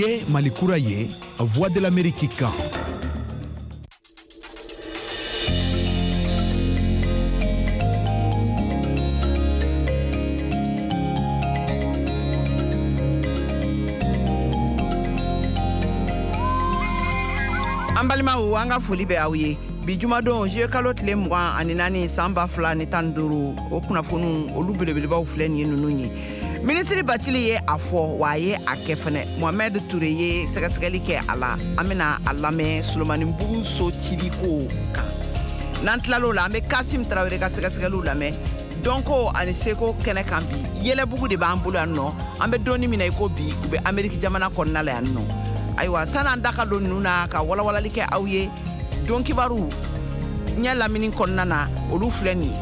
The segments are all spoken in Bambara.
ye Mali kura ye Voix de l'Amérique kan. An balimaw an ka foli bɛ aw ye bi jumadon je kalo tile 24 san 2015 o kunnafoniw olu belebelebaw filɛ nin ye nunu ye ministre Bacili ye a fɔ wa ye a kɛ fɛnɛ Mohamed Touré ye sɛgɛsɛgɛli kɛ a la an bɛna a lamɛn Solomanibugu so cili ko kan n'an tilal'o la an bɛ Kasim Tarawele ka sɛgɛsɛgɛliw lamɛn Donko ani Seko kɛnɛ kan bi yɛlɛbugu de b'an bolo yan nɔ an bɛ donni min na i ko bi u bɛ Ameriki jamana kɔnɔna la yan nɔ ayiwa san'an da ka don ninnu na ka walawalali kɛ aw ye don kibaru ɲɛ lamini kɔnɔna na olu filɛ nin ye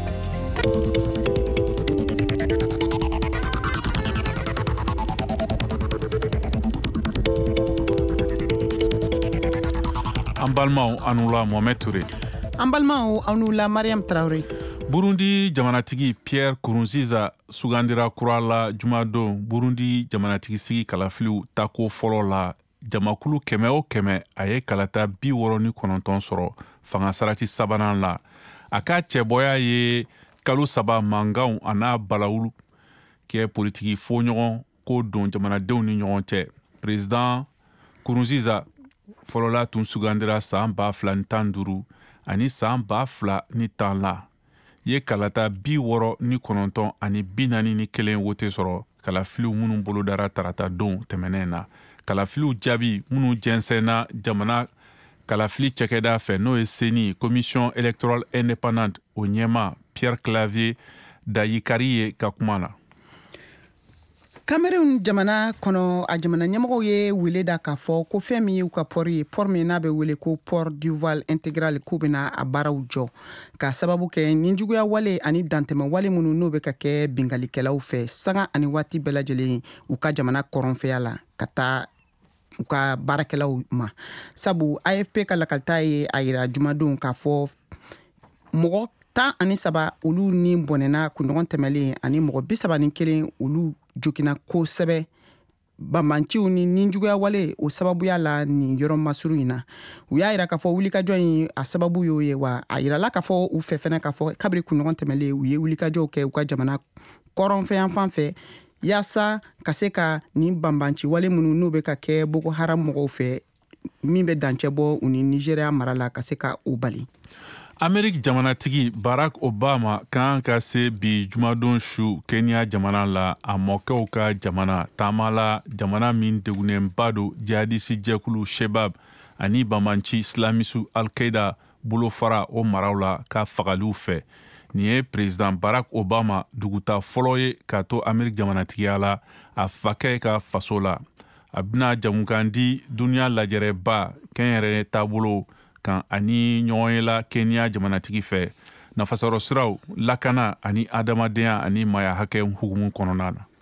an balimaw anula Mohamed Touré an balimaw anula Mariam Traoré Burundi jamanatigi Pierre Nkurunziza sugandira kura la jumadon Burundi jamanatigi sigi kalafiliw tako fɔlɔ la jamakulu 100 o 100 a ye kalata 69 sɔrɔ fanga sarati sabanan la a ka cɛbɔya ye kalo 3 mankanw a n'a balawulu kɛ politiki fɔɲɔgɔn ko don jamanadenw ni ɲɔgɔn cɛ président Nkurunziza fɔlɔla tun sugandira san 2015 ani san 2010 la ye kalata 69 ani 41 wote sɔrɔ kalafiliw minnu bolodara tarata don tɛmɛnen na kalafiliw jaabi minnu jɛnsɛnna jamana kalafili cɛkɛda fɛ n'o ye CENI Commission électorale indépendante o ɲɛma Pierre Clavier Dayikari ye ka kuma na Cameroun jamana kɔnɔ a jamana ɲɛmɔgɔw ye wele da k'a fɔ ko fɛn min y'u ka port ye port min n'a bɛ wele ko port du Voile intégral k'u bɛna a baaraw jɔ ka sababu kɛ ninjuguya wale ani dantɛmɛ wale minnu n'o bɛ ka kɛ bingalikɛlaw fɛ sanga ani waati bɛɛ lajɛlen u ka jamana kɔrɔnfɛya la ka taa u ka baarakɛlaw ma sabu AFP ka lakalita ye a yira jumadon k'a fɔ mɔgɔ 13 olu ni bɔnɛna kunɲɔgɔn tɛmɛlen ani mɔgɔ 31 olu jokina kosɛbɛ banbanciw ni ninjuguya wale o sababuya la nin yɔrɔ masuru in na u y'a yira k'a fɔ wulikajɔ in a sababu y'o ye wa a yirala k'a fɔ u fɛ fɛnɛ k'a fɔ kabiri kunɲɔgɔn tɛmɛlen u ye wulikajɔw kɛ u ka jamana kɔrɔnfɛyan fan fɛ yaasa ka se ka nin banbanci wale minnu n'u bɛ ka kɛ Boko Haram mɔgɔw fɛ min bɛ dancɛ bɔ u ni Nigeria mara la ka se ka u bali Ameriki jamanatigi Barack Obama kan ka se bi jumadon su Kenya jamana la a mɔkɛw ka jamana taama la jamana min degunenba do jihadisi jɛkulu Shebab ani banbanci Islamisu Al-Qaeda bolofara o maraw la ka fagaliw fɛ nin ye président Barack Obama duguta fɔlɔ ye k'a to Ameriki jamanatigiya la a fakɛ ka faso la a bɛna jamukan di duniya lajɛrɛba kɛnyɛrɛye taabolo kan ani ɲɔgɔn ye la Kenya jamanatigi fɛ nafasɔrɔ siraw lakana ani adamadenya ani maya hakɛ hukumu kɔnɔna na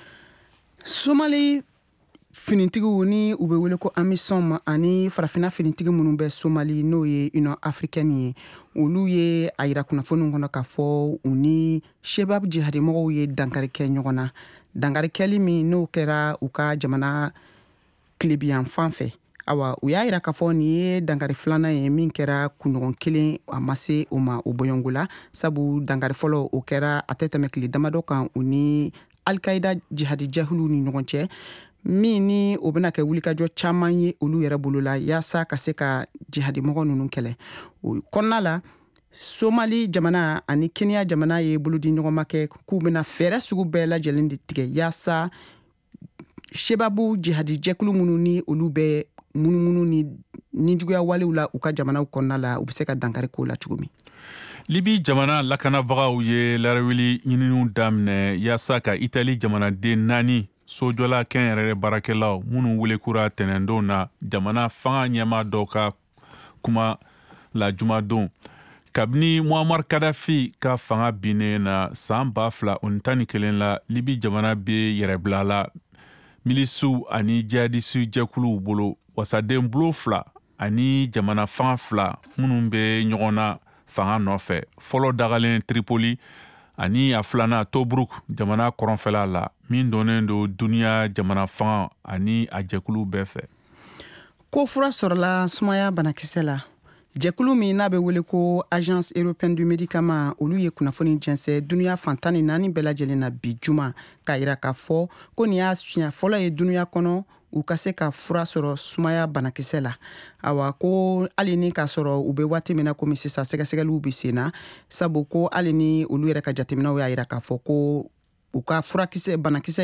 Somali finitigiw ni u bɛ wele ko AMISOM ani farafina finitigi minnu bɛ Somali n'o ye Union Africaine ye olu ye a yira kunnafoniw kɔnɔ k'a fɔ u ni Shebab jihadimɔgɔw ye dankari kɛ ɲɔgɔn na dankari kɛli min n'o kɛra u ka jamana tilebiyan fan fɛ awa u y'a yira k'a fɔ nin ye dankari filanan ye min kɛra kunɲɔgɔn kelen a ma se o ma o bɔɲɔngo la sabu dankari fɔlɔ o kɛra a tɛ tɛmɛ tile damadɔ kan u ni Al-Qaeda jihadi jahiliw ni ɲɔgɔn cɛ min ni o bɛna kɛ wulikajɔ caman ye olu yɛrɛ bolo la yaasa ka se ka jihadimɔgɔ ninnu kɛlɛ o kɔnɔna la Somali jamana ani Kenya jamana ye bolodi ɲɔgɔnma kɛ k'u bɛna fɛɛrɛ sugu bɛɛ lajɛlen de tigɛ yaasa Shebabu jihadi jɛkulu minnu ni olu bɛ munumunu ni ninjuguya walew la u ka jamanaw kɔnɔna la u bɛ se ka dankari k'o la cogo min Libi jamana lakanabagaw ye larawili ɲininiw daminɛ yaasa ka Itali jamanaden 4 sojɔla kɛnyɛrɛye baarakɛlaw minnu welekura tɛnɛndon na jamana fanga ɲɛma dɔw ka kuma la jumadon kabini Muammar Gaddafi ka fanga binnen na san 2011 la Libi jamana bɛ yɛrɛbila la milisiw ani jihadisi jɛkuluw bolo wasaden bulo 2 ani jamana fanga 2 minnu bɛ ɲɔgɔn na fanga nɔfɛ fɔlɔ dagalen Tripoli ani a filana Tobruk jamana kɔrɔnfɛla la min donnen do duniya jamana fanga ani a jɛkulu bɛɛ fɛ. Ko fura sɔrɔla sumaya banakisɛ la. Jɛkulu min n'a bɛ wele ko Agence Européenne du Médicament olu ye kunnafoni jɛnsɛ duniya fantan ni naani bɛɛ lajɛlen na bi juma k'a yira k'a fɔ ko nin y'a siɲɛ fɔlɔ ye duniya kɔnɔ u ka se ka fura sɔrɔ sumaya banakisɛ la. Awa ko hali ni k'a sɔrɔ u bɛ waati min na komi sisan sɛgɛsɛgɛliw bɛ sen na sabu ko hali ni olu yɛrɛ ka jateminɛw y'a yira k'a fɔ ko u ka banakisɛ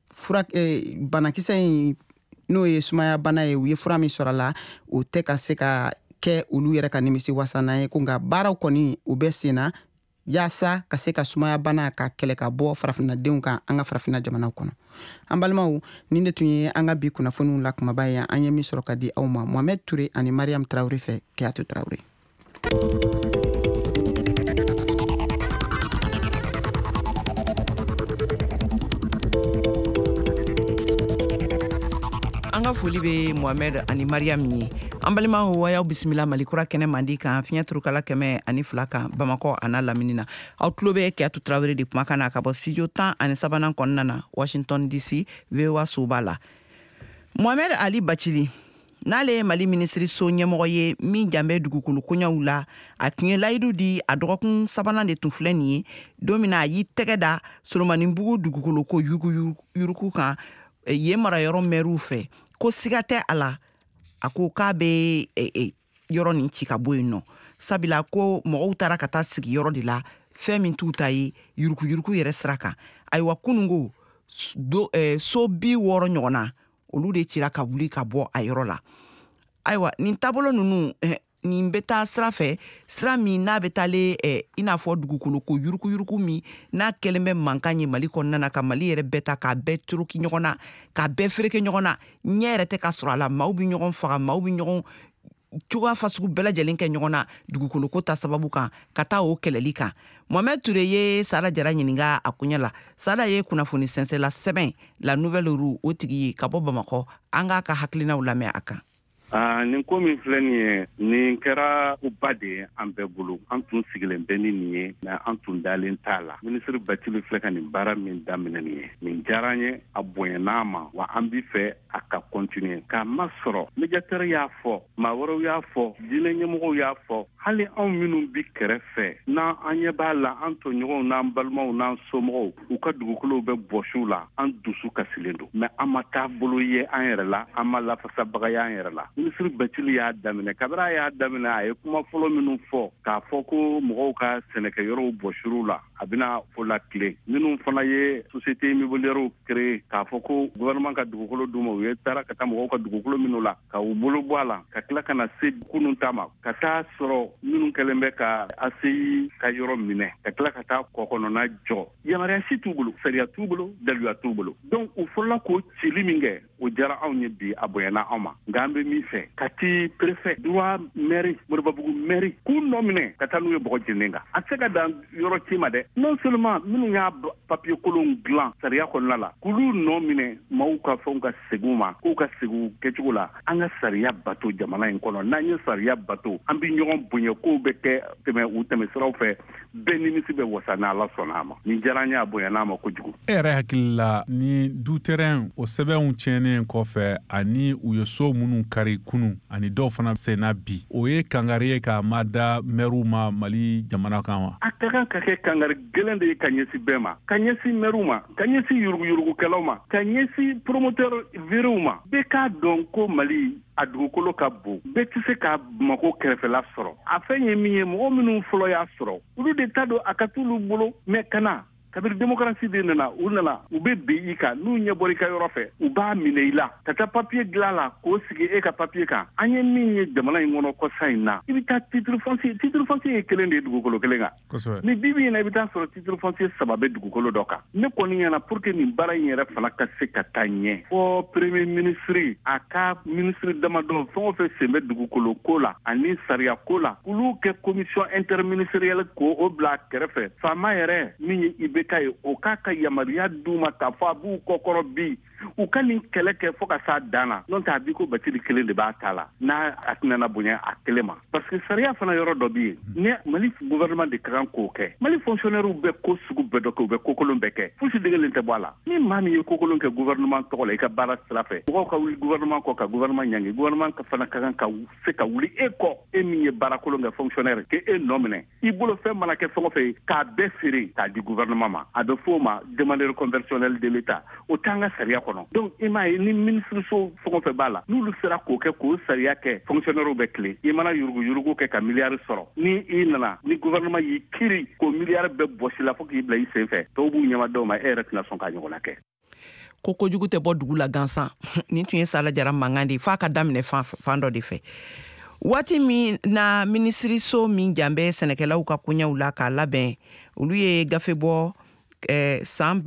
in n'o ye sumaya bana ye u ye fura min sɔrɔ la o tɛ ka se ka kɛ olu yɛrɛ ka nimisi wasana ye ko nka baaraw kɔni u bɛ sen na yaasa ka se ka sumaya bana ka kɛlɛ ka bɔ farafinadenw kan an ka farafina jamanaw kɔnɔ. An balimaw nin de tun ye an ka bi kunnafoniw la kumaba ye an ye min sɔrɔ ka di aw ma Mohamed Touré ani Mariam Traoré fɛ Keyatou Traoré. An ka foli be Mohamed ani Mariam ye. An balimaw y'aw bisimila Malikura kɛnɛ mandi kan fiɲɛ turukala 102 kan Bamakɔ ana Lamini na. Aw tulo bɛ Keyatou Traoré de kumakan na ka bɔ studio 13 kɔnɔna na Washington DC VOA soba la. Mohamed Ali Bachili n'ale ye Mali ministre so ɲɛmɔgɔ ye min janbɛ dugukolo koɲaw la a tun ye layidu di a dɔgɔkun sabanan de tun filɛ nin ye don min na a y'i tɛgɛ da Solomanibugu dugukolo ko yuruku kan yen marayɔrɔ mɛruw fɛ ko siga tɛ a la a ko k'a bɛ yɔrɔ nin ci ka bɔ yen nɔ sabula ko mɔgɔw taara ka taa sigi yɔrɔ de la fɛn min t'u ta ye yuruku yɛrɛ sira kan ayiwa kunungo so 60 ɲɔgɔnna olu de cira ka wuli ka bɔ a yɔrɔ la ayiwa nin taabolo ninnu nin bɛ taa sira fɛ sira min n'a bɛ taale i n'a fɔ dugukolo ko yuruku min n'a kɛlen bɛ mankan ye Mali kɔnɔna na ka Mali yɛrɛ bɛɛ ta k'a bɛɛ turuki ɲɔgɔn na k'a bɛɛ fereke ɲɔgɔn na ɲɛ yɛrɛ tɛ ka sɔrɔ a la maaw bɛ ɲɔgɔn faga maaw bɛ ɲɔgɔn cogoya fasugu bɛɛ lajɛlen kɛ ɲɔgɔn na dugukolo ko ta sababu kan ka taa o kɛlɛli kan. Mohamed Touré ye Sala Jara ɲininka a kunya la. Sala ye kunnafoni sɛnsɛla sɛbɛn La Nouvelle Rue o tigi ye ka bɔ Bamakɔ an k'a ka hakilinaw lamɛn a kan. Nin ko min filɛ nin ye nin kɛra ba de ye an bɛɛ bolo an tun sigilen bɛ ni nin ye mais an tun dalen t'a la ministre Bathily filɛ ka nin baara min daminɛ nin ye nin diyara n ye a bonyana ma wa an bɛ fɛ a ka continuer k'a masɔrɔ médiateur y'a fɔ maa wɛrɛw y'a fɔ diinɛ ɲɛmɔgɔw y'a fɔ hali anw minnu bi kɛrɛfɛ n'an an ɲɛ b'a la an tɔɲɔgɔnw n'an balimaw n'an somɔgɔw u ka dugukolow bɛ bɔsiw la an dusu kasilen don mais an ma taa bolo ye an yɛrɛ la an ma lafasabaga ye an yɛrɛ la ministre Bathily y'a daminɛ kabiri a y'a daminɛ a ye kuma fɔlɔ minnu fɔ k'a fɔ ko mɔgɔw ka sɛnɛkɛyɔrɔw bɔsiw la a bɛna fɔ la tile minnu fana ye société immobilière créé k'a fɔ ko gouvernement ka dugukolo d'u ma u ye taara ka taa mɔgɔw ka dugukolo minnu la ka u bolo bɔ a la ka tila ka na se kunun ta ma ka taa sɔrɔ minnu kɛlen bɛ ka ACI ka yɔrɔ minɛ ka tila ka taa kɔ kɔnɔna jɔ yamaruya si t'u bolo sariya t'u bolo daluya t'u bolo donc u fɔlɔla k'o cili min kɛ o diyara anw ye bi a bonyana anw ma nka an bɛ min fɛ kati préfet droit mairie Moribabugu mairie k'u nɔ minɛ ka taa n'u ye bɔgɔ jeni kan a tɛ se ka dan yɔrɔ ci ma dɛ non seulement minnu y'a papier kolon dilan sariya kɔnɔna la k'olu nɔ minɛ maaw ka fɛnw ka segin ma k'u ka segin kɛcogo la an ka sariya bato jamana in kɔnɔ n'an ye sariya bato an bɛ ɲɔgɔn bonya k'o bɛ kɛ tɛmɛ siraw fɛ bɛɛ nimisi bɛ wasa ni Ala sɔnna a ma nin diyara n ye a bonyana a ma kojugu. E yɛrɛ hakili la ni du terrain o sɛbɛnw tiɲɛnen kɔfɛ ani u ye so minnu kari kunu ani dɔw fana senna bi o ye kangari ye ka ma da mɛruw ma Mali jamana kan wa? A ka kan ka kɛ kangari gɛlɛn de ye ka ɲɛsin bɛɛ ma ka ɲɛsin mɛruw ma ka ɲɛsin yuruguyurugukɛlaw ma ka ɲɛsin promoteur vériw ma bɛɛ k'a dɔn ko Mali a dugukolo ka bon bɛɛ tɛ se ka Bamako kɛrɛfɛla sɔrɔ a fɛn ye min ye mɔgɔ minnu fɔlɔ y'a sɔrɔ olu de ta don a ka t'olu bolo mais kana kabiri démocratie de nana u bɛ bin i kan n'u ɲɛ bɔra i ka yɔrɔ fɛ u b'a minɛ i la ka taa papier dilan la k'o sigi e ka papier kan an ye min ye jamana in kɔnɔ kɔsa in na i bɛ taa titre foncier ye kelen de ye dugukolo kelen kan ni bibi in na i bɛ taa sɔrɔ titre foncier 3 bɛ dugukolo dɔ kan ne kɔni ɲɛna pour que nin baara in yɛrɛ fana ka se ka taa ɲɛ fɔ premier ministre a ka ministre damadɔ fɛn o fɛn sen bɛ dugukolo ko la ani sariya ko la olu kɛ commission interministérielle k'o bila kɛrɛfɛ faama yɛrɛ min ye IBK ye o k'a ka yamaruya d'u ma k'a fɔ a b'u kɔkɔrɔ bi u ka nin kɛlɛ kɛ fo ka sa dana n'o tɛ a bi ko Bathily kelen de b'a ta la n'a a tɛna bonya a kelen ma parce que sariya fana yɔrɔ dɔ bɛ yen ni Mali gouvernement de ka kan k'o kɛ Mali fonctionnaires bɛ ko sugu bɛɛ dɔ kɛ u bɛ ko kolon bɛɛ kɛ fosi degelen tɛ bɔ a la ni maa min ye ko kolon kɛ gouvernement tɔgɔ la i ka baara sira fɛ mɔgɔw ka wuli gouvernement kɔ ka gouvernement ɲangi gouvernement fana ka kan ka se ka wuli e kɔ e min ye baara kolon kɛ fonctionnaire ke e nɔ minɛ i bolo fɛn mana kɛ fɛn o fɛn k'a bɛɛ feere k'a di gouvernement ma a bɛ fɔ o ma demandeur conventionnel de l'État o t'an ka sariya kɔnɔ donc i m'a ye ni ministre so fɛn o fɛn b'a la n'olu sera k'o kɛ k'o sariya kɛ fonctionnaire bɛ tile i mana yurugu kɛ ka miliyari sɔrɔ ni i nana ni gouvernement y'i kiri k'o miliyari bɛɛ bɔsi la fo k'i bila i sen fɛ tɔw b'u ɲɛmadenw ma e yɛrɛ tɛna sɔn k'a ɲɔgɔnna kɛ ko kojugu tɛ bɔ dugu la gansan nin tun ye Sala Jara mankan de f'a ka daminɛ fan dɔ de fɛ waati min na minisiriso min janbɛ sɛnɛkɛlaw ka koɲɛw la k'a labɛn olu ye gafe bɔ san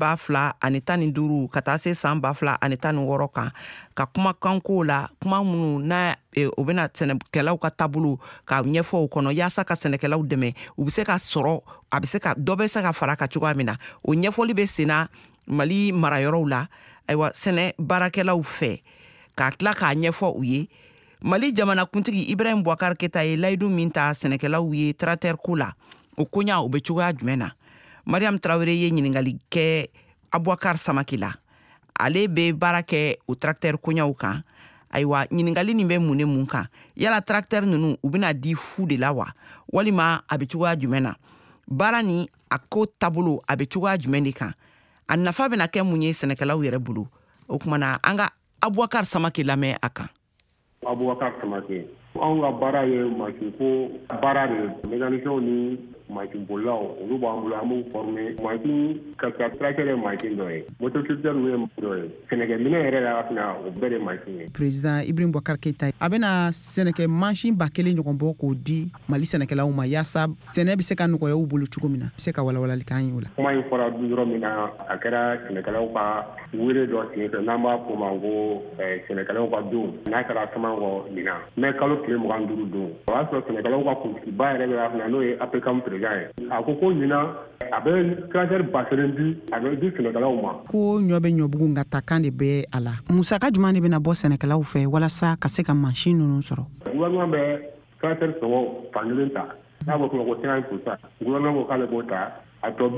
2015 ka taa se san 2016 kan ka kumakan k'o la kuma minnu na o bɛna sɛnɛkɛlaw ka taabolo ka ɲɛfɔ o kɔnɔ yaasa ka sɛnɛkɛlaw dɛmɛ u bɛ se ka sɔrɔ a bɛ se ka dɔ bɛ se ka fara ka cogoya min na o ɲɛfɔli bɛ senna Mali marayɔrɔw la ayiwa sɛnɛ baarakɛlaw fɛ ka tila k'a ɲɛfɔ u ye Mali jamana kuntigi Ibrahim Boubacar Keita ye layidu min ta sɛnɛkɛlaw ye tracteur ko la o koɲa o bɛ cogoya jumɛn na Mariam Traoré ye ɲininkali kɛ Aboubacar Samake la ale bɛ baara kɛ o tracteur koɲaw kan ayiwa ɲininkali nin bɛ mun kan yala tracteur ninnu u bɛna di fu de la wa walima a bɛ cogoya jumɛn na baara ni a ko taabolo a bɛ cogoya jumɛn de kan a nafa bɛna kɛ mun ye sɛnɛkɛlaw yɛrɛ bolo o kumana an ka Aboubacar Samake lamɛn a kan Aboubacar Samake anw ka baara ye mansin ko baara de mécaniciens ni mansin bolilaw olu b'an bolo an b'u former mansin ka tracteur ye mansin dɔ ye motoculteur ye mansin dɔ ye sɛnɛkɛminɛn yɛrɛ la fana o bɛɛ de mansin ye président Ibrahim Boubacar Keita a bɛna sɛnɛkɛ mansin 1000 ɲɔgɔn bɔ k'o di Mali sɛnɛkɛlaw ma yaasa sɛnɛ bɛ se ka nɔgɔya u bolo cogo min na bɛ se ka walawalali k'an ye o la kuma in fɔra yɔrɔ min na a kɛra sɛnɛkɛlaw ka wele dɔ senfɛ n'an b'a fɔ ma ko sɛnɛkɛlaw ka don n'a kɛra Samankɔ ɲinan mais kalo tile 25 don o y'a sɔrɔ sɛnɛkɛlaw ka kuntigiba yɛrɛ bɛ fana n'o ye APCAM président ye a ko ɲinan a bɛ tracteur 1000 di a bɛ di sɛnɛkɛlaw ma ko ɲɔ bɛ ɲɔbugu nka takan de bɛ a la musaka jumɛn de bɛna bɔ sɛnɛkɛlaw fɛ walasa ka se ka mansin ninnu sɔrɔ gouvernement bɛ tracteur sɔngɔ fankelen ta n'a bɛ fɔ ko 50% gouvernement ko k'ale b'o ta a tɔ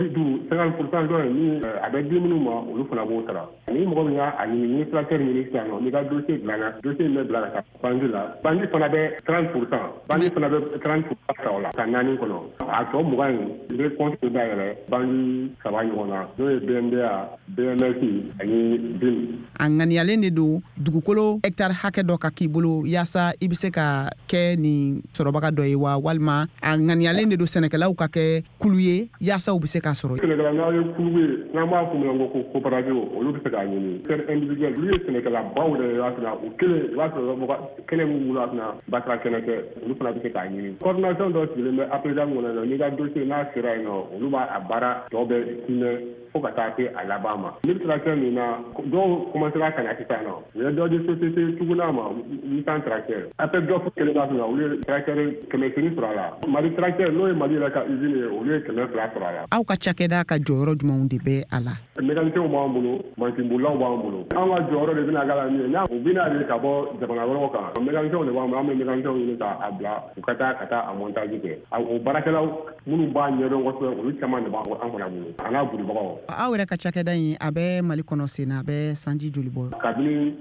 50% dɔ ye ni a bɛ di minnu ma olu fana b'o sara ni mɔgɔ min y'a ɲini ni tracteur ɲini sisan nɔ n'i ka dossier dilanna dossier in bɛ bila ka taa banque la banque fana bɛ 30% banque fana bɛ 30% ta o la ka 4 kɔnɔ a tɔ 20 in i bɛ compte dayɛlɛ banque 3 ɲɔgɔn na n'o ye BNDA BMS ani BIM a ŋaniyalen de don dugukolo hectare hakɛ dɔ ka k'i bolo yaasa i bɛ se ka kɛ nin sɔrɔbaga dɔ ye wa walima a ŋaniyalen de don sɛnɛkɛlaw ka kɛ kulu ye yaasa u bɛ se k'a sɔrɔ sɛnɛkɛla n'a ye kulu ye n'an b'a fɔ min ma ko coopérative olu bɛ se k'a ɲini faire individuel olu ye sɛnɛkɛla baw de ye i b'a sɔrɔ u kelen i b'a sɔrɔ kɛnɛ min bolo a fana basira kɛnɛ kɛ olu fana bɛ se k'a ɲini coordination dɔ sigilen bɛ APDA kɔnɔ n'i ka dossier n'a sera yen nɔ olu b'a a baara tɔ bɛ simɛ fo ka taa se a laban ma ni tracteur min na dɔw commencera ka na sisan nɔ u ye dɔ di société tugunan ma 800 tracteur APEC dɔ kelen b'a fana olu ye tracteur 100 sɔrɔ a la Mali tracteur n'o ye Mali yɛrɛ ka usine ye olu ye 200 sɔrɔ a la aw ka cakɛda ka jɔyɔrɔ jumɛnw de bɛ a la mécaniciens b'an bolo mansinbolilaw b'an bolo an ka jɔyɔrɔ de bɛna k'a la min ye n'a u bɛna de ka bɔ jamana wɛrɛw kan mécaniciens de b'an bolo an bɛ mécaniciens ɲini k'a bila u ka taa a montage kɛ o baarakɛlaw minnu b'a ɲɛdɔn kosɛbɛ olu caman de b'an fana bolo a n'a bolibagaw aw yɛrɛ ka cakɛda in a bɛ Mali kɔnɔ sen na a bɛ sanji joli bɔ kabini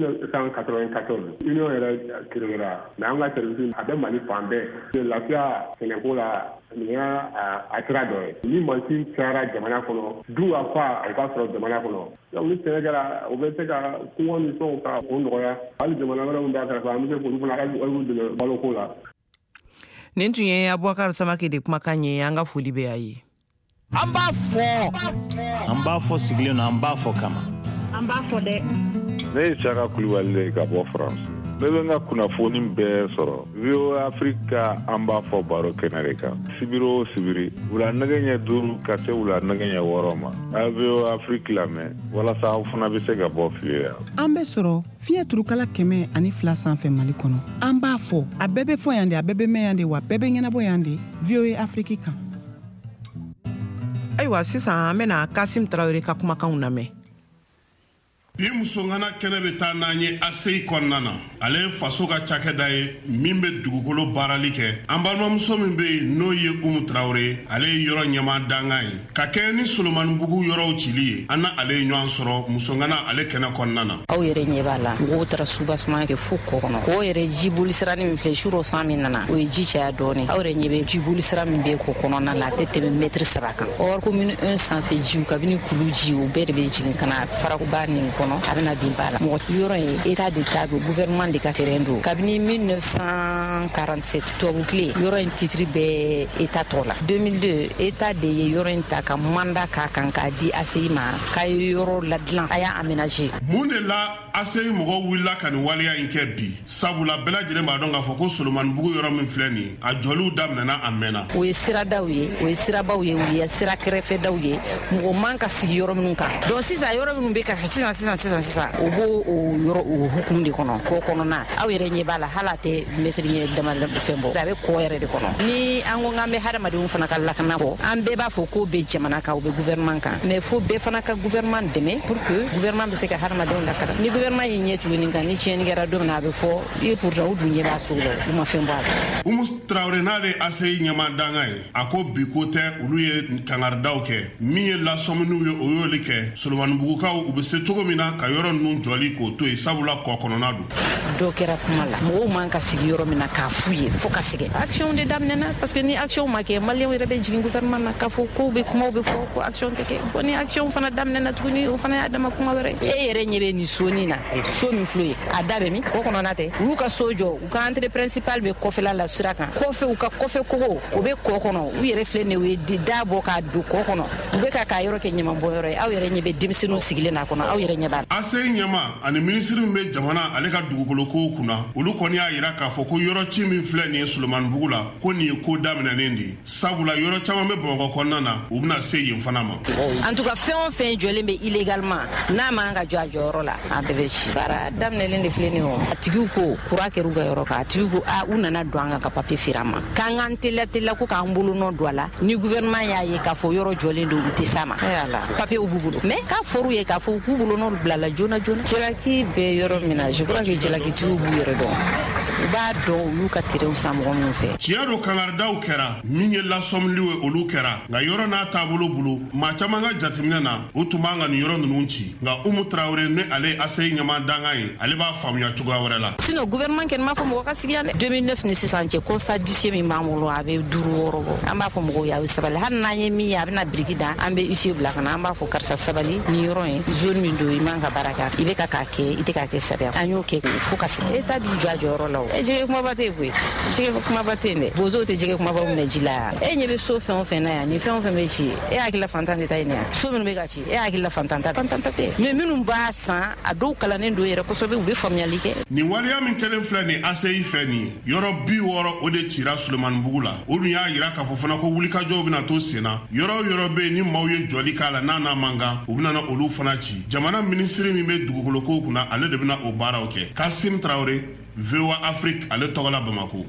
1994 union yɛrɛ créera mais an ka service a bɛ Mali fan bɛɛ lafiya sɛnɛko la nin y'a sira dɔ ye ni mansin cayara jamana kɔnɔ du a fa a ka sɔrɔ jamana kɔnɔ donc ni sɛnɛ kɛra o bɛ se ka kɔngɔ ni fɛnw ka o nɔgɔya hali jamana wɛrɛw b'a kɛrɛfɛ an bɛ se k'olu fana olu dɛmɛ baloko la nin tun ye Aboubacar Samake de kumakan ye an ka foli bɛ a ye an b'a fɔ sigilen na an b'a fɔ kama an b'a fɔ dɛ ne ye Saka Kulibali ye ka bɔ France ne bɛ n ka kunnafoni bɛɛ sɔrɔ VOA Afrique an b'a fɔ baro kɛnɛ de kan sibiri o sibiri wula nɛgɛ ɲɛ 5 ka se wula nɛgɛ ɲɛ 6 ma a VOA Afrique lamɛn walasa aw fana bɛ se ka bɔ fiye yan an bɛ sɔrɔ fiɲɛ turukala 102 sanfɛ Mali kɔnɔ an b'a fɔ a bɛɛ bɛ fɔ yan de a bɛɛ bɛ mɛn yan de wa bɛɛ bɛ ɲɛnabɔ yan de VOA Afrique kan ayiwa sisan an bɛna Kasim Traoré ka kumakanw lamɛn bi musongana kɛnɛ bɛ taa n'an ye ACI kɔnɔna na ale ye faso ka cakɛda ye min bɛ dugukolo baarali kɛ an balimamuso min bɛ yen n'o ye Umu Traore ale ye yɔrɔ ɲɛma dangan ye ka kɛ ni Solomanibugu yɔrɔw cili ye an na ale ye ɲɔgɔn sɔrɔ musongana ale kɛnɛ kɔnɔna na. Aw yɛrɛ ɲɛ b'a la mɔgɔw taara subasement kɛ fo kɔ kɔnɔ k'o yɛrɛ jiboli sira min filɛ suro 100 min nana o ye ji caya dɔɔni aw yɛrɛ ɲɛ bɛ jiboli sira min bɛ kɔ kɔnɔna la a tɛ tɛmɛ mètre 3 kan or commune 1 sanfɛ jiw kabini kulu ji o bɛɛ de bɛ jigin ka na farakuba nin kɔnɔ a bɛna bin ba la mɔgɔ yɔrɔ ye état d'état do gouvernement de ka terrain do kabini 1947 tubabu tile yɔrɔ in titre bɛ état tɔ la 2002 état de ye yɔrɔ in ta ka mandat k'a kan k'a di ACI ma k'a ye yɔrɔ ladilan a y'a aménager. Mun de la ACI mɔgɔw wulila ka nin waleya in kɛ bi sabula bɛɛ lajɛlen b'a dɔn k'a fɔ ko Solomanibugu yɔrɔ min filɛ nin a jɔliw daminɛna a mɛnna. O ye siradaw ye o ye sirabaw ye o ye sira kɛrɛfɛdaw ye mɔgɔ man ka sigi yɔrɔ minnu kan donc sisan yɔrɔ minnu bɛ ka sisan o b'o o yɔrɔ o hukumu de kɔnɔ k'o kɔnɔna aw yɛrɛ ɲɛ b'a la hali a tɛ mètre ɲɛ dama fɛn bɔ a bɛ kɔ yɛrɛ de kɔnɔ ni an ko k'an bɛ hadamadenw fana ka lakana bɔ an bɛɛ b'a fɔ k'o bɛ jamana kan o bɛ gouvernement kan mais fo bɛɛ fana ka gouvernement dɛmɛ pour que gouvernement bɛ se ka hadamadenw lakana ni gouvernement y'i ɲɛ tuguni kan ni tiɲɛni kɛra don min na a bɛ fɔ i pourtant u dun ɲɛ b'a sugu la u ma fɛn bɔ a la. Umu Traore n'ale ACI ɲɛma dangan ye a ko bi ko tɛ olu ye kangaridaw kɛ min ye lasɔminiw ye o y'olu kɛ Solomanibugukaw u bɛ se cogo min na ka yɔrɔ ninnu jɔli k'o to yen sabula kɔ kɔnɔna don. Dɔw kɛra kuma la mɔgɔw man ka sigi yɔrɔ min na k'a f'u ye fo ka sɛgɛn action de daminɛna parce que ni action ma kɛ maliyɛnw yɛrɛ bɛ jigin gouvernement na k'a fɔ kow bɛ kumaw bɛ fɔ ko action tɛ kɛ bon ni action fana daminɛna tuguni o fana y'a dama kuma wɛrɛ e yɛrɛ ɲɛ bɛ nin so nin na so min filɛ ye a da bɛ min kɔ kɔnɔna tɛ u y'u ka so jɔ u ka entrée principale bɛ kɔfɛla la sira kan kɔfɛ u ka kɔfɛ kogo o bɛ kɔ kɔnɔ u yɛrɛ filɛ nin ye u ye da bɔ k'a don kɔ kɔnɔ u bɛ k'a yɔrɔ kɛ ɲamanbɔnyɔrɔ ye aw yɛrɛ ɲɛ bɛ denmisɛnninw sigilen n'a kɔnɔ aw yɛrɛ ɲɛ b'a la. ACI ɲɛma ani minisiri min bɛ jamana ale ka dugukolo kow kunna olu kɔni y'a jira k'a fɔ ko yɔrɔ ci min filɛ nin ye Solomanibugu la ko nin ye ko daminɛnen de ye sabula yɔrɔ caman bɛ Bamakɔ kɔnɔna na u bɛna se yen fana ma. En tout cas fɛn o fɛn jɔlen bɛ illégalement n'a man ka jɔ a jɔyɔrɔ la a bɛɛ bɛ ci baara daminɛlen de filɛ nin ye a tigiw ko kura kɛr'u ka yɔrɔ kan a tigiw ko u nana don an kan ka papier feere an ma k'an k'an teliya ko k'an bolonɔ don a la ni gouvernement y'a ye k'a fɔ yɔrɔ jɔlen don u tɛ s'a ma papier b'u bolo mais k'a fɔr'u ye k'a fɔ k'u bolonɔ bila la joona jalaki bɛ yɔrɔ min na je crois que jalakitigiw b'u yɛrɛ dɔn u b'a dɔn u y'u ka terrain san mɔgɔ minnu fɛ. Tiɲɛ don kangaridaw kɛra min ye lasɔminiw ye olu kɛra nka yɔrɔ n'a taabolo bolo maa caman ka jateminɛ na o tun b'an ka nin yɔrɔ ninnu ci nka Umu Traore ni ale ACI ɲɛma dangan ye ale b'a faamuya cogoya wɛrɛ la. Sinon gouvernement kɛni m'a fɔ mɔgɔ ka sigi yan dɛ 2009 ni sisan cɛ constat d'huissier min b'an bolo a bɛ 5 6 bɔ an b'a fɔ mɔgɔw ye a bɛ sabali hali n'an ye min ye a bɛna biriki da an bɛ huissier bila ka na an b'a fɔ karisa sabali nin yɔrɔ in zone min don i man ka baara kɛ i bɛ ka k'a kɛ i tɛ k'a kɛ sariya an y'o kɛ fo ka se état b'i jɔ a jɔyɔrɔ la o jɛgɛ kumaba tɛ yen koyi jɛgɛ kumaba tɛ yen dɛ bozow tɛ jɛgɛ kumaba minɛ ji la yan e ɲɛ bɛ so fɛn o fɛn na yan ni fɛn o fɛn bɛ ci e hakilila fantan tɛ taa yen yan so minnu bɛ ka ci e hakilila fantan ta tɛ mais minnu b'a san a dɔw kalannen don yɛrɛ kosɛbɛ u bɛ faamuyali kɛ. Nin waleya min kɛlen filɛ nin ACI fɛ nin ye yɔrɔ 60 o de cira Solomanibugu la o dun y'a jira k'a fɔ fana ko wulikajɔw bɛna to sen na yɔrɔ o yɔrɔ bɛ yen ni maaw ye jɔli k'a la n'a man kan u bɛna olu fana ci jamana minisiri min bɛ dugukolo kow kunna ale de bɛna o baaraw kɛ Kasim Traore VOA Afrique ale tɔgɔ la Bamako.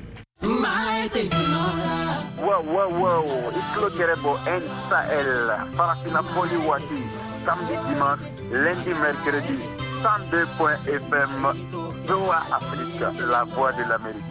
Wow, Islo Kerebo and Sahel, Parafina Poli Wati, samedi, dimanche, lundi, mercredi, 102.fm, VOA Afrique, la voix de l'Amérique.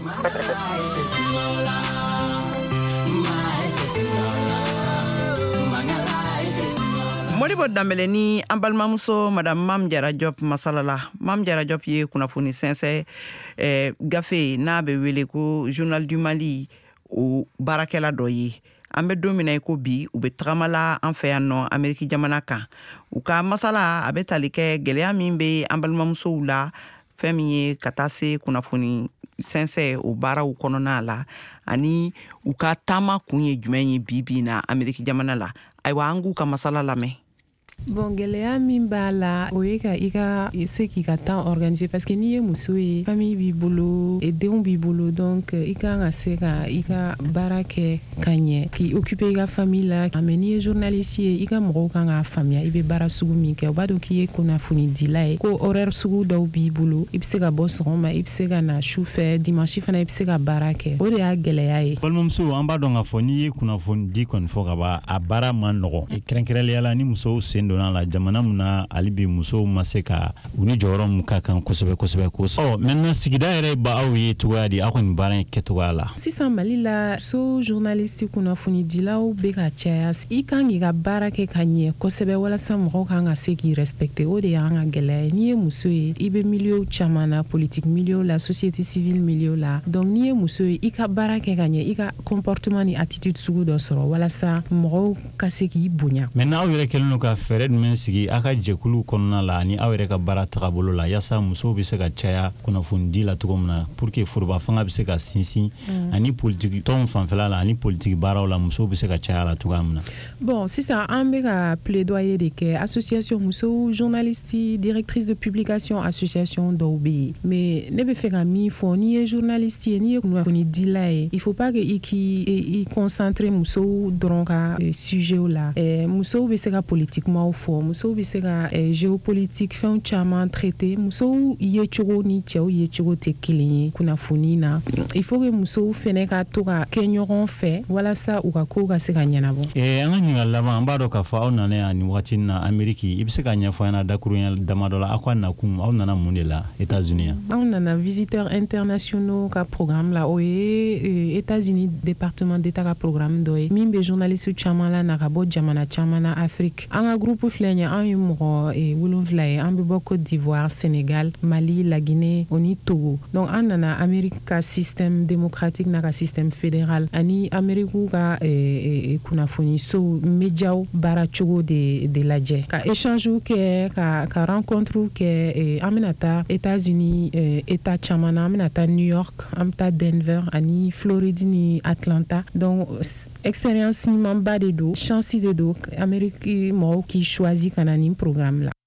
Modibo Dambele ni an balimamuso madame Mam Jara Diop masalala. Mam Jara Diop ye kunnafoni sɛnsɛ gafe n'a bɛ wele ko Journal du Mali o baarakɛla dɔ ye. An bɛ don min na i ko bi u bɛ tagamala an fɛ yan nɔ Ameriki jamana kan. U ka masala a bɛ tali kɛ gɛlɛya min bɛ an balimamusow la fɛn min ye ka taa se kunnafoni sɛnsɛ o baaraw kɔnɔna la ani u ka taama kun ye jumɛn ye bi na Ameriki jamana la. Ayiwa an k'u ka masala lamɛn. Bon, gɛlɛya min b'a la o ye ka i ka se k'i ka temps organiser parce que n'i ye muso ye famille b'i bolo denw b'i bolo donc i kan ka se ka i ka baara kɛ ka ɲɛ k'i occuper i ka famille la mais n'i ye journaliste ye i ka mɔgɔw kan k'a faamuya i bɛ baara sugu min kɛ o b'a dɔn k'i ye kunnafoni dila ye ko horaire sugu dɔw b'i bolo i bɛ se ka bɔ sɔgɔma i bɛ se ka na sufɛ dimanche fana i bɛ se ka baara kɛ o de y'a gɛlɛya ye. Balimamuso an b'a dɔn k'a fɔ n'i ye kunnafoni di kɔni fɔ ka ban a baara man nɔgɔn kɛrɛnkɛrɛnnenya la ni musow sen donna la jamana muna ali bi muso ma se ka uni jɔyɔrɔ mun ka kan kosɛbɛ kosɛbɛ ko maintenant sigida yɛrɛ ba aw ye cogoya di aw kɔni baara in kɛcogoya la sisan Mali la so journaliste kunnafoni dilaw bɛ ka caya I kan k'i ka baara kɛ ka ɲɛ kosɛbɛ walasa mɔgɔw kan ka se k'i respecter o de y'an ka gɛlɛya n'i ye muso ye I bɛ milieu caman na politique milieu la société civile milieu la donc n'i ye muso ye I ka baara kɛ ka ɲɛ I ka comportement ni attitude sugu dɔ sɔrɔ walasa mɔgɔw ka se k'i bonya maintenant aw yɛrɛ kɛlen don ka fɛɛrɛ jumɛn sigi aw ka jɛkulu kɔnɔna la ni aw yɛrɛ ka baara tagabolo la yaasa musow bɛ se ka caya kunnafoni di la cogo min na pour que foroba fanga bɛ se ka sinsin ani politique tɔnw fanfɛla la ani politique baaraw la musow bɛ se ka caya la cogoya min na bon sisan an bɛ ka plaidoyer de kɛ association musow journaliste directrice de publication association dɔw bɛ yen mais ne bɛ fɛ ka min fɔ n'i ye journaliste ye n'i ye kunnafoni dila ye il faut pas que I k'i concentrer musow dɔrɔn ka sujet la musow bɛ se ka politiquement fɔ musow bɛ se ka géopolitique fɛnw caman traiter musow ye cogo ni cɛw ye cogo tɛ kelen ye kunnafoni na il faut que musow fɛnɛ ka to ka kɛ ɲɔgɔn fɛ walasa u ka kow ka se ka ɲɛnabɔ an ka ɲininkali laban an b'a dɔn k'a fɔ aw nana yan nin wagati na Amérique I bɛ se ka ɲɛfɔ an ɲɛna dakurunya damadɔ la aw ka nakun aw nana mun de la États-Unis yan aw nana visiteurs internationaux ka programme la o ye États-Unis département d'État ka programme dɔ ye min bɛ journaliste caman la na ka bɔ jamana caman na Afrique an ka groupe filɛ ɲɛ an ye mɔgɔ 7 ye an bɛ bɔ Côte d'Ivoire Sénégal Mali la Guinée o ni Togo donc an nana Amérique ka système démocratique n'a ka système fédéral ani Amérique ka kunnafoni so médiaw baara cogo de lajɛ ka échange kɛ ka rencontre kɛ an bɛna taa États-Unis état caman na an bɛna taa New York an bɛ taa Denver ani Floride ni Atlanta donc expérience ɲuman ba de do chance de do Amérique mɔgɔw qui choisi ka na nin programme la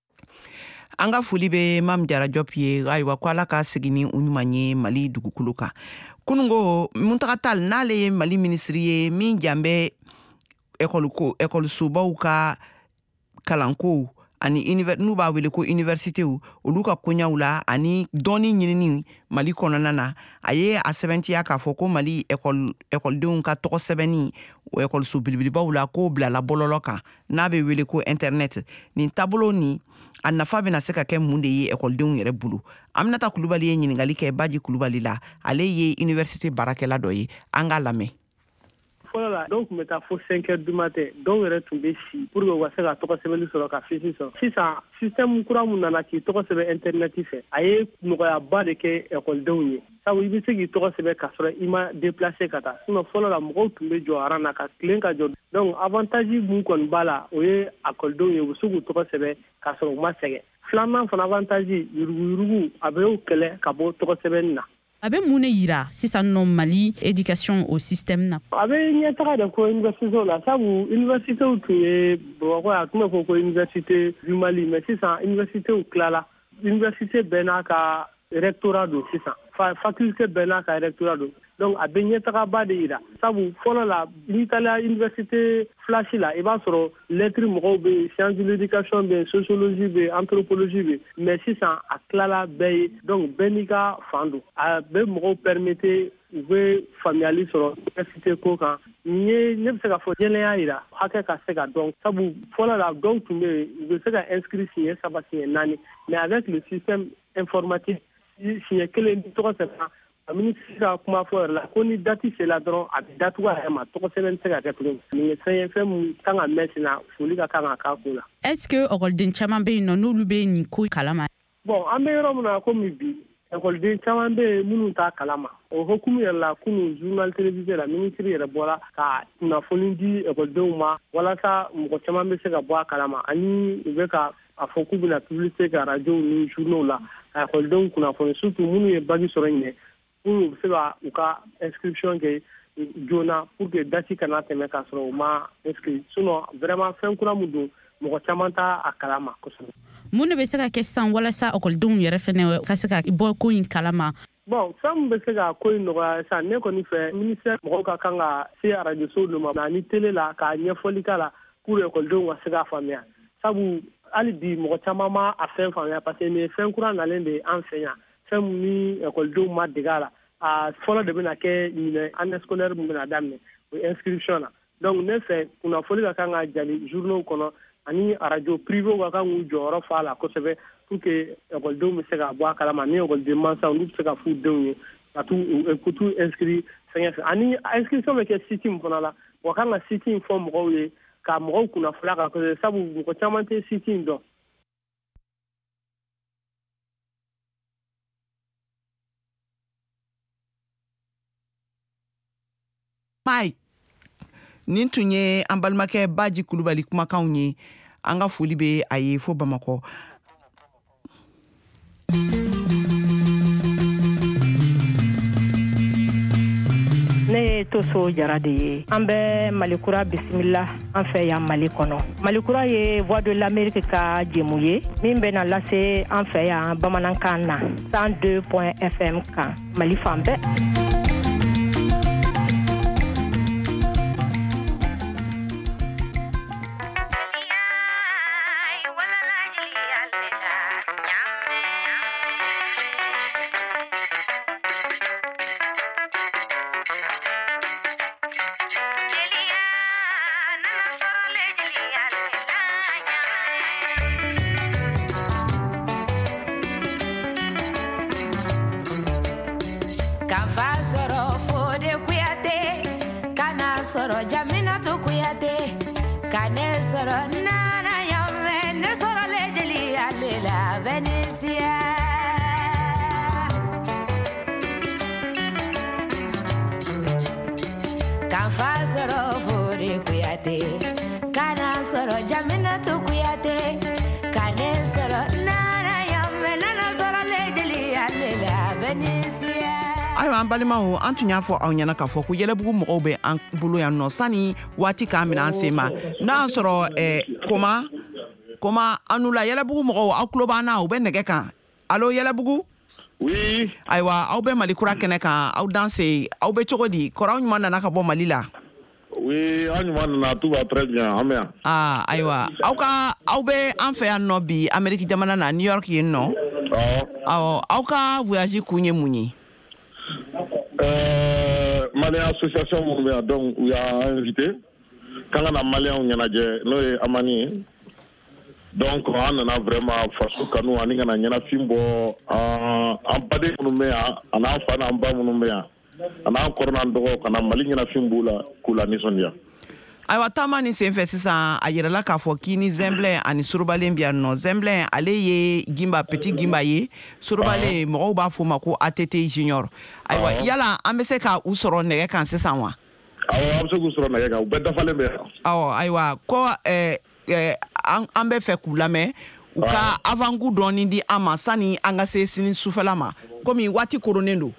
an ka foli bɛ Mam Jara Diop ye ayiwa ko Ala ka segin ni u ɲuman ye Mali dugukolo kan kunungo Muntaka Tall n'ale ye Mali ministre ye min jan bɛ école-sobaw ka kalanko ani n'u b'a wele ko université olu ka koɲaw la ani dɔnni ɲinini Mali kɔnɔna na a ye a sɛbɛntiya k'a fɔ ko Mali écoledenw ka tɔgɔ sɛbɛnni o école-so belebelebaw la k'o bilala bɔlɔlɔ kan n'a bɛ wele ko internet nin taabolo ni a nafa bɛna se ka kɛ mun de ye écoledenw yɛrɛ bolo Aminata Kulubali ye ɲininkali kɛ Baji Kulubali la ale ye université baarakɛla dɔ ye an k'a lamɛn fɔlɔ la dɔw tun bɛ taa fo 5 heures du matin dɔw yɛrɛ tun bɛ si pour que u ka se ka tɔgɔ sɛbɛnni sɔrɔ ka fiche sɔrɔ sisan système kura mun nana k'i tɔgɔ sɛbɛn internet fɛ a ye nɔgɔyaba de kɛ écoledenw ye sabu I bɛ se k'i tɔgɔ sɛbɛn ka sɔrɔ I ma déplacer ka taa sinon fɔlɔ la mɔgɔw tun bɛ jɔ aran na ka tilen ka jɔ donc avantage mun kɔni b'a la o ye écoledenw ye u bɛ se k'u tɔgɔ sɛbɛn ka sɔrɔ u ma sɛgɛn filanan fana avantage yuruguyurugu a bɛ y'o kɛlɛ ka bɔ tɔgɔ sɛbɛnni na a bɛ mun de yira sisan nɔ Mali éducation au système na a bɛ ɲɛtaga de ko université la sabu universitéw tun ye Bamakɔ a tun bɛ fɔ ko université du Mali mais sisan universitéw tilala université bɛɛ n'a ka rectorat don sisan faculté bɛɛ n'a ka rectorat don donc a bɛ ɲɛtagaba de yira sabu fɔlɔ la n'i taara université flash la I b'a sɔrɔ lettre mɔgɔw bɛ yen sciences de l'éducation bɛ yen sociologie bɛ yen anthropologie bɛ yen mais sisan a tilala bɛɛ ye donc bɛɛ n'i ka fan don a bɛ mɔgɔw permettre u bɛ faamuyali sɔrɔ université ko kan ne bɛ se ka fɔ jɛlenya yira hakɛ ka se ka dɔn sabu fɔlɔ la dɔw tun bɛ yen u bɛ se ka inscrit siɲɛ 3 siɲɛ 4 mais avec le système informatique siɲɛ 1 tɔgɔ sɛbɛnna a ministre ka kuma fɔ yɛrɛ la ko ni date sera dɔrɔn a bɛ datugu a yɛrɛ ma tɔgɔ sɛbɛn tɛ se ka kɛ tuguni nin ye fɛn ye fɛn min kan ka mɛn sen na foli ka kan ka k'a ko la est-ce que écoleden caman bɛ yen nɔ n'olu bɛ nin ko kalama bon an bɛ yɔrɔ min na komi bi écoleden caman bɛ yen minnu t'a kalama o hukumu yɛrɛ la kunun journal télévisé la ministre yɛrɛ bɔra ka kunnafoni di écoledenw ma walasa mɔgɔ caman bɛ se ka bɔ a kalama ani u bɛ ka a fɔ k'u bɛna publicité kɛ radio ni journaux la ka écoledenw kunnafoni surtout minnu ye bagi sɔrɔ ɲinɛ pour u bɛ se ka u ka inscription kɛ joona pour que date kana tɛmɛ k'a sɔrɔ u ma inscrit sinon vraiment fɛn kura min don mɔgɔ caman t'a a kalama kosɛbɛ. mun de bɛ se ka kɛ sisan walasa écoledenw yɛrɛ fɛnɛ ka se ka bɔ ko in kalama. bon fɛn min bɛ se ka ko in nɔgɔya sisan ne kɔni fɛ ministère mɔgɔw ka kan ka se radio so dɔ ma ani télé la ka ɲɛfɔli k'a la pour écoledenw ka se k'a faamuya sabu hali bi mɔgɔ caman ma a fɛn faamuya parce que nin ye fɛn kura nalen de an fɛ yan fɛn min ni écoledenw ma dege a la a fɔlɔ de bɛna kɛ ɲinɛ année scolaire min bɛna daminɛ o inscription na donc ne fɛ kunnafoni ka kan ka jali journaux kɔnɔ ani radio privé wa kan u jɔyɔrɔ fa la kosɛbɛ pour que ekɔlidenw bɛ se ka bɔ a kalama ni ekɔliden mansaw n'u bɛ se ka f'u denw ye ka t'u inscrit fɛngɛ fɛ ani inscription bɛ kɛ site min fana la wa kan ka site in fɔ mɔgɔw ye ka mɔgɔw kunnafoniya kan kosɛbɛ sabu mɔgɔ caman tɛ site in dɔn. Mike, nin tun ye an balimakɛ Baji Kulubali kumakanw ye. An ka foli bɛ a ye fo Bamakɔ. Ne ye Toso Jara de ye. An bɛ Malikura bisimila an fɛ yan Mali kɔnɔ. Malikura ye Voix de l'Amérique ka jɛmu ye min bɛ na lase an fɛ yan bamanankan na 102.fm kan Mali fan bɛɛ. An balimaw an tun y'a fɔ aw ɲɛna k'a fɔ ko Yɛlɛbugu mɔgɔw bɛ an bolo yan nɔ sani waati k'a minɛ an sen ma n'a sɔrɔ koma anu la Yɛlɛbugu mɔgɔw aw tulo b'an na u bɛ nɛgɛ kan allo Yɛlɛbugu oui ayiwa aw bɛ Malikura kɛnɛ kan aw danse aw bɛ cogo di kɔrɔw ɲuman nana ka bɔ Mali la oui an ɲuman nana tout va très bien an bɛ yan ayiwa aw bɛ an fɛ yan nɔ bi Amérique jamana na New York yen nɔ aw ka voyage kun ye mun ye Malien association minnu bɛ yan donc u y'a invité k'an ka na malien ɲɛnajɛ n'o ye Amani ye donc an nana vraiment faso kanu ani kana ɲɛnafin bɔ an baden minnu bɛ yan ani an fa n'an ba minnu bɛ yan ani an kɔrɔ n'an dɔgɔ kana Mali ɲɛnafin b'u la k'u la nisɔndiya. Ayiwa taama ni senfɛ sisan a yirala k'a fɔ k'i ni Zɛnbilɛn ani Sorobalen bi yan nɔ. Zɛnbilɛn ale ye Gimba Petit Gimba ye, Sorobalen mɔgɔw b'a fɔ ma ko ATT Junior. Ayiwa yala an bɛ se ka u sɔrɔ nɛgɛ kan sisan wa? Awɔ an bɛ se k'u sɔrɔ nɛgɛ kan, u bɛɛ dafalen bɛ yan. Awɔ ayiwa ko an bɛ fɛ k'u lamɛn u ka avant-goût dɔɔni di an ma sani an ka se sini sufɛla ma komi waati koronnen don.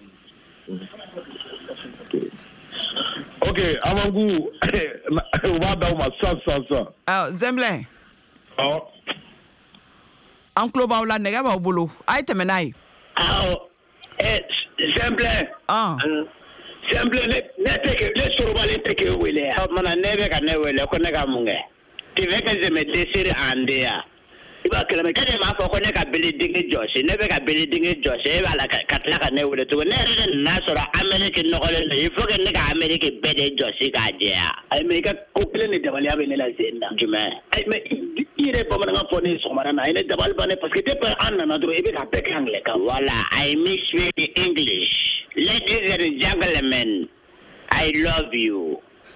Ok, avant-goût u b'a d'aw ma sisan. Zɛnbilɛn. An tulo b'aw la nɛgɛ b'aw bolo a ye tɛmɛ n'a ye. Zɛnbilɛn. Zɛnbilɛn ne Sorobalen tɛ k'e wele yan. O tuma ne bɛ ka ne wele ko ne ka mun kɛ? Tu veux que je me déchire en deux ya? I b'a kɛlɛmɛ e de m'a fɔ ko ne ka beledigi jɔsi ne bɛ ka beledigi jɔsi e b'a la ka tila ka ne wele tugun ne yɛrɛ de nana sɔrɔ Amérique nɔgɔlen don il faut que ne ka Amérique bɛɛ de jɔsi k'a jɛya. Ayi mais i ka ko kelen de dabaliya bɛ ne la sen na. Jumɛn? Ayi mais i yɛrɛ bamanankan fɔ ne sɔgɔmada na a ye ne dabali ban ne parce que depuis an nana dɔrɔn i bɛ ka bɛɛ kɛ anglais kan. Voilà, I mix with English. Ladies and gentlemen, I love you.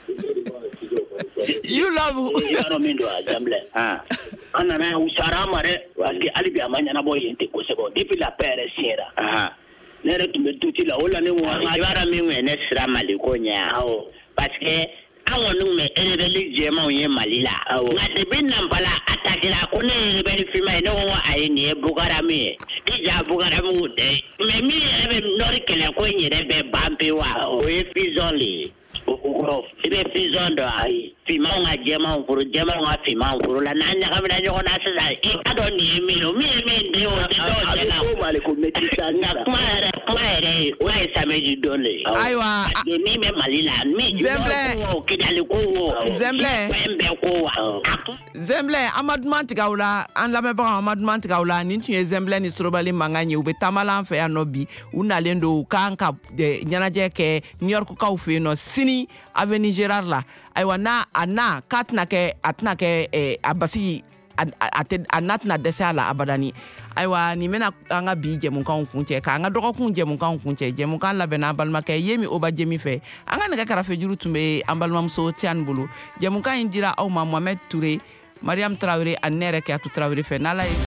You love yɔrɔ min don a Zɛnbilɛn an nana yan u sara an ma dɛ parce que hali bi a ma ɲɛnabɔ yen ten kosɛbɛ depuis la paix yɛrɛ siɲɛra ne yɛrɛ tun bɛ tuti la o la ne ko i b'a dɔn min tun ye ne sira Mali ko ɲɛ awɔ parce que an kɔni tun bɛ rebelle jɛmanw ye Mali la nka depuis Nampala attaquera ko ne ye rebelle finman ye ne ko ayi nin ye Boko-Haram ye i ja Boko-Haram tɛ mais min yɛrɛ bɛ Nord kɛlɛ ko in yɛrɛ bɛ ban pewu wa o ye Fison le ye. I bɛ Fison dɔn ayi finmanw ka jɛmanw furu jɛmanw ka finmanw furu la n'an ɲagamina ɲɔgɔn na sisan i ka dɔn nin ye min ye min ye min den o tɛ dɔw cɛ la nka kuma yɛrɛ o ye samedi don de ye ayiwa min bɛ Mali la min jumɛn ko Kidali ko wo fɛn bɛɛ ko wa Zɛnbilɛn an ma duman tigɛ aw la an lamɛnbagaw an ma duman tigɛ aw la nin tun ye Zɛnbilɛn ni Sorobalen mankan ye u bɛ taamala an fɛ yan nɔ bi u nalen don u kan ka ɲɛnajɛ kɛ New York kaw fɛ yen nɔ sini Avenue Gérard la ayiwa na k'a tɛna kɛ a basi a n'a tɛna dɛsɛ a la abadani ayiwa nin bɛna an ka bi jɛmukanw kuncɛ k'an ka dɔgɔkun jɛmukanw kuncɛ jɛmukan labɛnna an balimakɛ Yemi Oba Jemi fɛ an ka nɛgɛ kɛrɛfɛ juru tun bɛ an balimamuso Tiani bolo jɛmukan in dira aw ma Mohamed Touré Mariam Traoré ani ne yɛrɛ Kiyatu Traoré fɛ n'Ala ye